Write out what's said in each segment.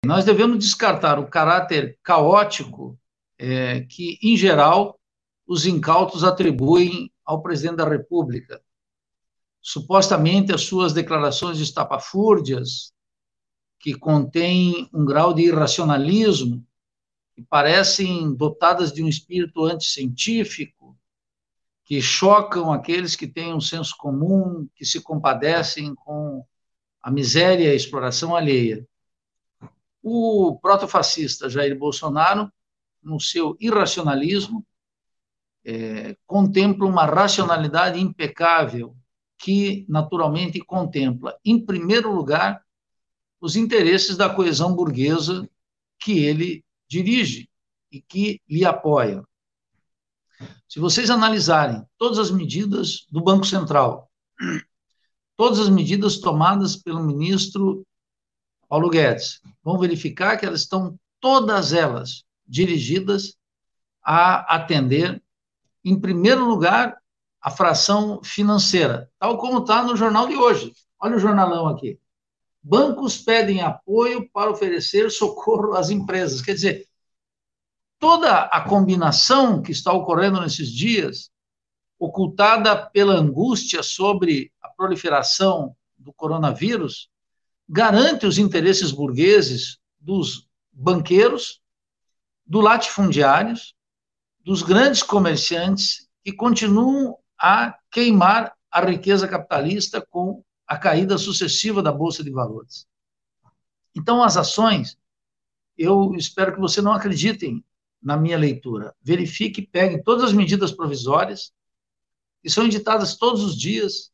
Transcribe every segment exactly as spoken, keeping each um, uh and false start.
Nós devemos descartar o caráter caótico é, que, em geral, os incautos atribuem ao presidente da República. Supostamente, as suas declarações estapafúrdias, que contêm um grau de irracionalismo, que parecem dotadas de um espírito anticientífico, que chocam aqueles que têm um senso comum, que se compadecem com a miséria e a exploração alheia. O protofascista Jair Bolsonaro, no seu irracionalismo, é, contempla uma racionalidade impecável que, naturalmente, contempla, em primeiro lugar, os interesses da coesão burguesa que ele dirige e que lhe apoia. Se vocês analisarem todas as medidas do Banco Central, todas as medidas tomadas pelo ministro Paulo Guedes, vão verificar que elas estão, todas elas, dirigidas a atender, em primeiro lugar, a fração financeira, tal como está no jornal de hoje. Olha o jornalão aqui. Bancos pedem apoio para oferecer socorro às empresas. Quer dizer, toda a combinação que está ocorrendo nesses dias, ocultada pela angústia sobre a proliferação do coronavírus, garante os interesses burgueses dos banqueiros, dos latifundiários, dos grandes comerciantes que continuam a queimar a riqueza capitalista com a caída sucessiva da Bolsa de Valores. Então, as ações, eu espero que você não acreditem na minha leitura. Verifique, pegue todas as medidas provisórias, que são editadas todos os dias,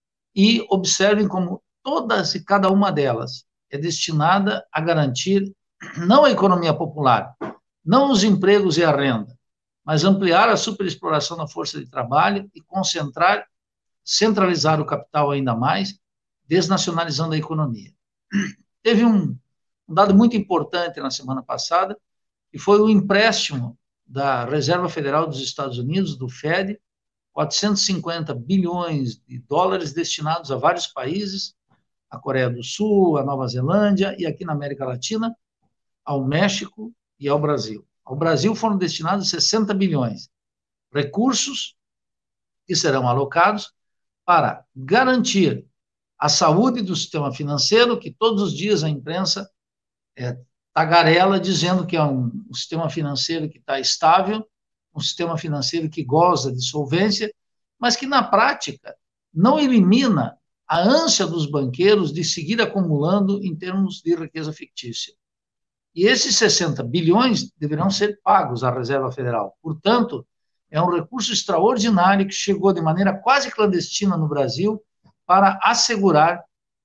e observem como todas e cada uma delas é destinada a garantir não a economia popular, não os empregos e a renda, mas ampliar a superexploração da força de trabalho e concentrar, centralizar o capital ainda mais, desnacionalizando a economia. Teve um, um dado muito importante na semana passada, que foi o empréstimo da Reserva Federal dos Estados Unidos, do Fed, quatrocentos e cinquenta bilhões de dólares destinados a vários países, a Coreia do Sul, a Nova Zelândia e aqui na América Latina, ao México e ao Brasil. Ao Brasil foram destinados sessenta bilhões, recursos que serão alocados para garantir a saúde do sistema financeiro, que todos os dias a imprensa é, tagarela dizendo que é um, um sistema financeiro que está estável, um sistema financeiro que goza de solvência, mas que na prática não elimina a ânsia dos banqueiros de seguir acumulando em termos de riqueza fictícia. E esses sessenta bilhões deverão ser pagos à Reserva Federal. Portanto, é um recurso extraordinário que chegou de maneira quase clandestina no Brasil para assegurar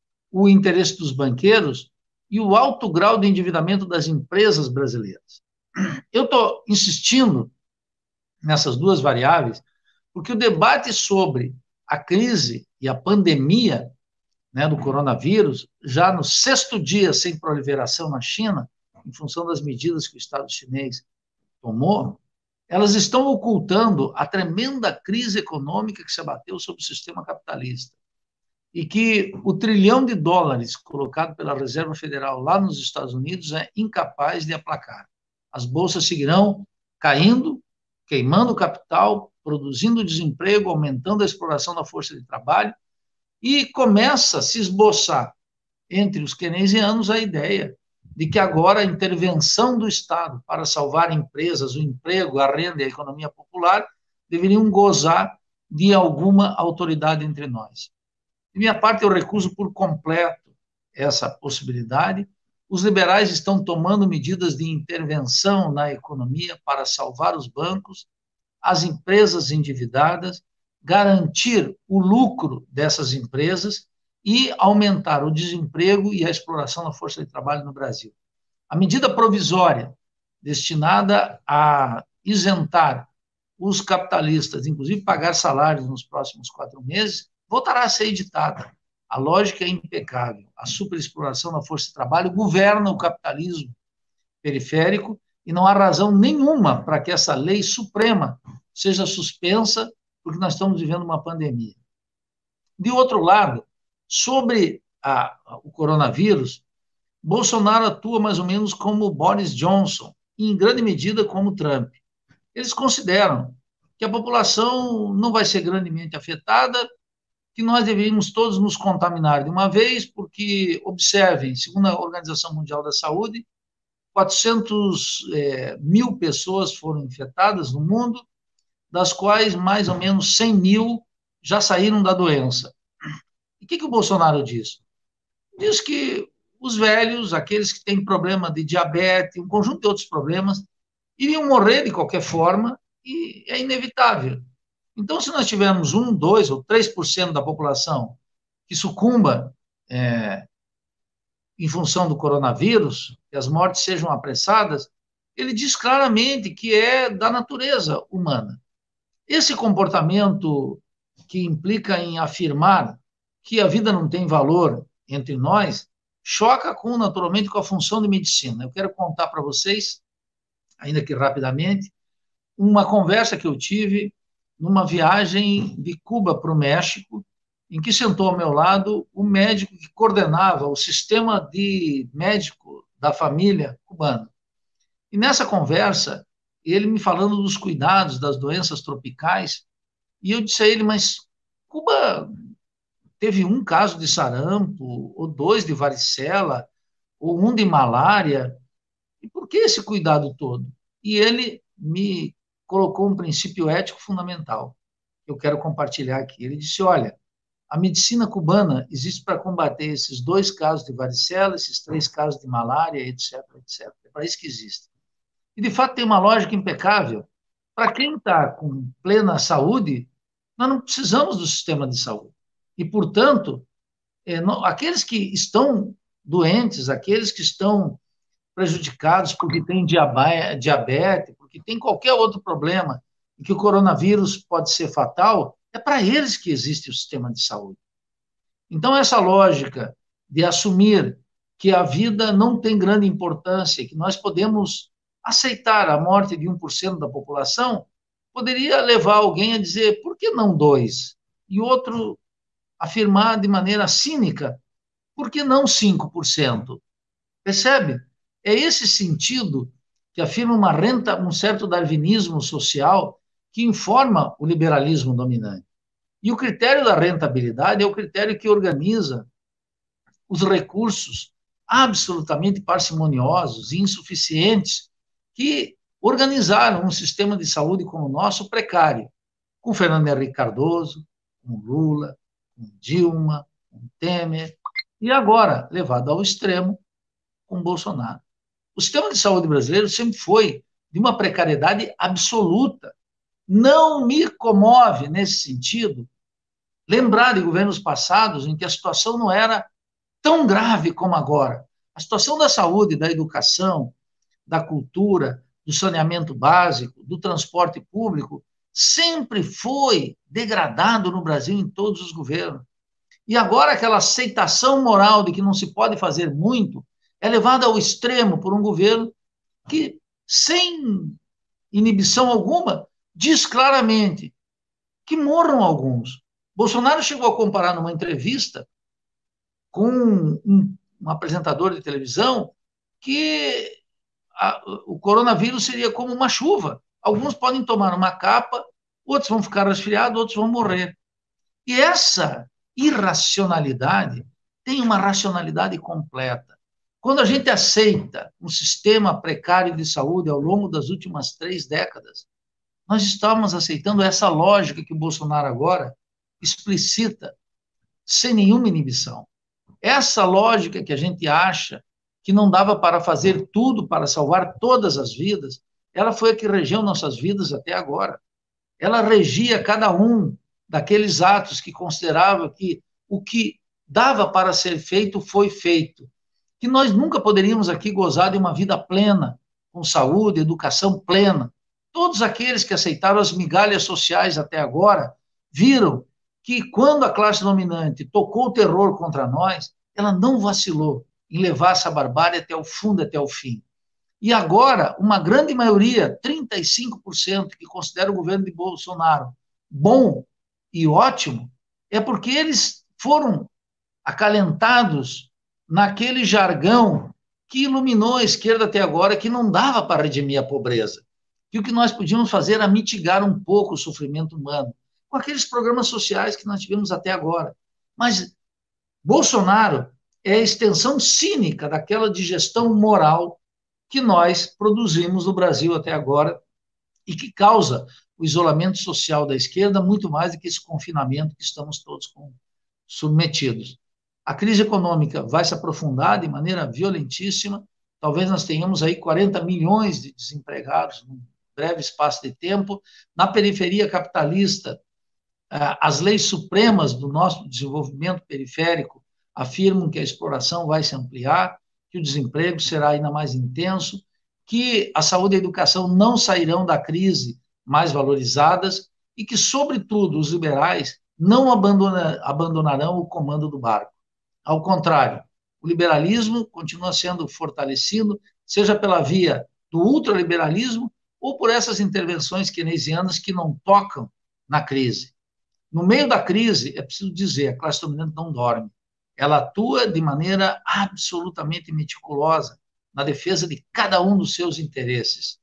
o interesse dos banqueiros e o alto grau de endividamento das empresas brasileiras. Eu estou insistindo nessas duas variáveis porque o debate sobre a crise e a pandemia, né, do coronavírus, já no sexto dia sem proliferação na China, em função das medidas que o Estado chinês tomou, elas estão ocultando a tremenda crise econômica que se abateu sobre o sistema capitalista e que o trilhão de dólares colocado pela Reserva Federal lá nos Estados Unidos é incapaz de aplacar. As bolsas seguirão caindo, queimando capital, produzindo desemprego, aumentando a exploração da força de trabalho, e começa a se esboçar entre os keynesianos a ideia de que agora a intervenção do Estado para salvar empresas, o emprego, a renda e a economia popular deveriam gozar de alguma autoridade entre nós. De minha parte, eu recuso por completo essa possibilidade. Os liberais estão tomando medidas de intervenção na economia para salvar os bancos, as empresas endividadas, garantir o lucro dessas empresas e aumentar o desemprego e a exploração da força de trabalho no Brasil. A medida provisória destinada a isentar os capitalistas, inclusive pagar salários nos próximos quatro meses, voltará a ser editada. A lógica é impecável. A superexploração da força de trabalho governa o capitalismo periférico e não há razão nenhuma para que essa lei suprema seja suspensa, porque nós estamos vivendo uma pandemia. De outro lado, sobre a, o coronavírus, Bolsonaro atua mais ou menos como Boris Johnson, e em grande medida como Trump. Eles consideram que a população não vai ser grandemente afetada, que nós deveríamos todos nos contaminar de uma vez, porque, observem, segundo a Organização Mundial da Saúde, quatrocentas é, mil pessoas foram infectadas no mundo, das quais mais ou menos cem mil já saíram da doença. E o que, que o Bolsonaro diz? Diz que os velhos, aqueles que têm problema de diabetes, um conjunto de outros problemas, iriam morrer de qualquer forma e é inevitável. Então, se nós tivermos um, dois ou três por cento da população que sucumba é, em função do coronavírus, que as mortes sejam apressadas, ele diz claramente que é da natureza humana. Esse comportamento que implica em afirmar que a vida não tem valor entre nós, choca com, naturalmente, com a função de medicina. Eu quero contar para vocês, ainda que rapidamente, uma conversa que eu tive numa viagem de Cuba para o México, em que sentou ao meu lado o médico que coordenava o sistema de médico da família cubana. E nessa conversa, ele me falando dos cuidados das doenças tropicais, e eu disse a ele, mas Cuba teve um caso de sarampo, ou dois de varicela, ou um de malária, e por que esse cuidado todo? E ele me colocou um princípio ético fundamental, que eu quero compartilhar aqui. Ele disse, olha, a medicina cubana existe para combater esses dois casos de varicela, esses três casos de malária, etc, etcétera. É para isso que existe. E, de fato, tem uma lógica impecável. Para quem está com plena saúde, nós não precisamos do sistema de saúde. E, portanto, é, não, aqueles que estão doentes, aqueles que estão prejudicados porque têm diabetes, porque tem qualquer outro problema, e que o coronavírus pode ser fatal, é para eles que existe o sistema de saúde. Então, essa lógica de assumir que a vida não tem grande importância, que nós podemos aceitar a morte de um por cento da população, poderia levar alguém a dizer, por que não dois? E outro afirmar de maneira cínica, por que não cinco por cento? Percebe? É esse sentido que afirma uma renta, um certo darwinismo social que informa o liberalismo dominante. E o critério da rentabilidade é o critério que organiza os recursos absolutamente parcimoniosos e insuficientes que organizaram um sistema de saúde como o nosso precário, com Fernando Henrique Cardoso, com Lula, com Dilma, com Temer, e agora levado ao extremo com Bolsonaro. O sistema de saúde brasileiro sempre foi de uma precariedade absoluta. Não me comove, nesse sentido, lembrar de governos passados em que a situação não era tão grave como agora. A situação da saúde, da educação, da cultura, do saneamento básico, do transporte público, sempre foi degradado no Brasil em todos os governos. E agora aquela aceitação moral de que não se pode fazer muito é levada ao extremo por um governo que, sem inibição alguma, diz claramente que morram alguns. Bolsonaro chegou a comparar numa entrevista com um, um apresentador de televisão que a, o coronavírus seria como uma chuva. Alguns podem tomar uma capa, outros vão ficar resfriados, outros vão morrer. E essa irracionalidade tem uma racionalidade completa. Quando a gente aceita um sistema precário de saúde ao longo das últimas três décadas, nós estamos aceitando essa lógica que o Bolsonaro agora explicita sem nenhuma inibição. Essa lógica que a gente acha que não dava para fazer tudo para salvar todas as vidas, ela foi a que regeu nossas vidas até agora. Ela regia cada um daqueles atos que considerava que o que dava para ser feito foi feito. Que nós nunca poderíamos aqui gozar de uma vida plena, com saúde, educação plena. Todos aqueles que aceitaram as migalhas sociais até agora viram que quando a classe dominante tocou o terror contra nós, ela não vacilou em levar essa barbárie até o fundo, até o fim. E agora, uma grande maioria, trinta e cinco por cento, que considera o governo de Bolsonaro bom e ótimo, é porque eles foram acalentados naquele jargão que iluminou a esquerda até agora, que não dava para redimir a pobreza. Que o que nós podíamos fazer era mitigar um pouco o sofrimento humano, com aqueles programas sociais que nós tivemos até agora. Mas Bolsonaro é a extensão cínica daquela digestão moral que nós produzimos no Brasil até agora e que causa o isolamento social da esquerda muito mais do que esse confinamento que estamos todos com, submetidos. A crise econômica vai se aprofundar de maneira violentíssima, talvez nós tenhamos aí quarenta milhões de desempregados num breve espaço de tempo. Na periferia capitalista, as leis supremas do nosso desenvolvimento periférico afirmam que a exploração vai se ampliar, que o desemprego será ainda mais intenso, que a saúde e a educação não sairão da crise mais valorizadas e que, sobretudo, os liberais não abandona, abandonarão o comando do barco. Ao contrário, o liberalismo continua sendo fortalecido, seja pela via do ultraliberalismo ou por essas intervenções keynesianas que não tocam na crise. No meio da crise, é preciso dizer, a classe dominante não dorme. Ela atua de maneira absolutamente meticulosa na defesa de cada um dos seus interesses.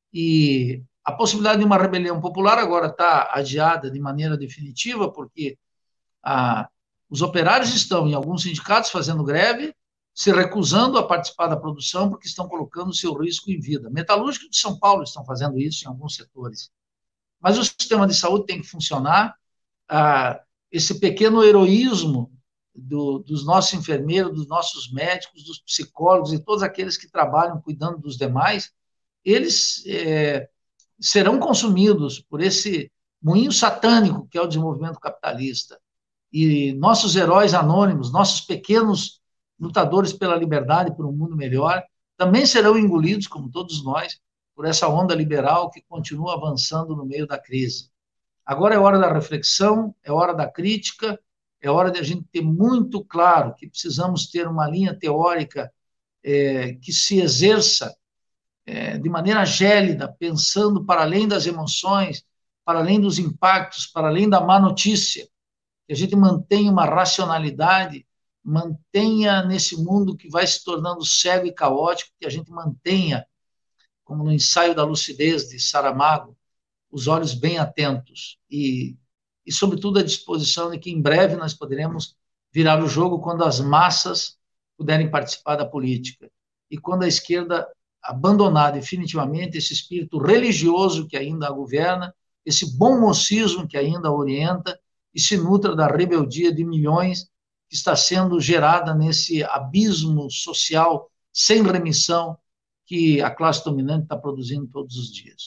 E a possibilidade de uma rebelião popular agora está adiada de maneira definitiva, porque ah, os operários estão, em alguns sindicatos, fazendo greve, se recusando a participar da produção porque estão colocando seu risco em vida. Metalúrgicos de São Paulo estão fazendo isso em alguns setores. Mas o sistema de saúde tem que funcionar. Ah, esse pequeno heroísmo do, dos nossos enfermeiros, dos nossos médicos, dos psicólogos e todos aqueles que trabalham cuidando dos demais, eles é, serão consumidos por esse moinho satânico que é o desenvolvimento capitalista. E nossos heróis anônimos, nossos pequenos lutadores pela liberdade, por um mundo melhor, também serão engolidos, como todos nós, por essa onda liberal que continua avançando no meio da crise. Agora é hora da reflexão, é hora da crítica, é hora de a gente ter muito claro que precisamos ter uma linha teórica é, que se exerça é, de maneira gélida, pensando para além das emoções, para além dos impactos, para além da má notícia, que a gente mantenha uma racionalidade, mantenha nesse mundo que vai se tornando cego e caótico, que a gente mantenha, como no ensaio da lucidez de Saramago, os olhos bem atentos e, e, sobretudo, a disposição de que em breve nós poderemos virar o jogo quando as massas puderem participar da política e quando a esquerda abandonar definitivamente esse espírito religioso que ainda a governa, esse bom mocismo que ainda a orienta e se nutra da rebeldia de milhões que está sendo gerada nesse abismo social sem remissão que a classe dominante está produzindo todos os dias.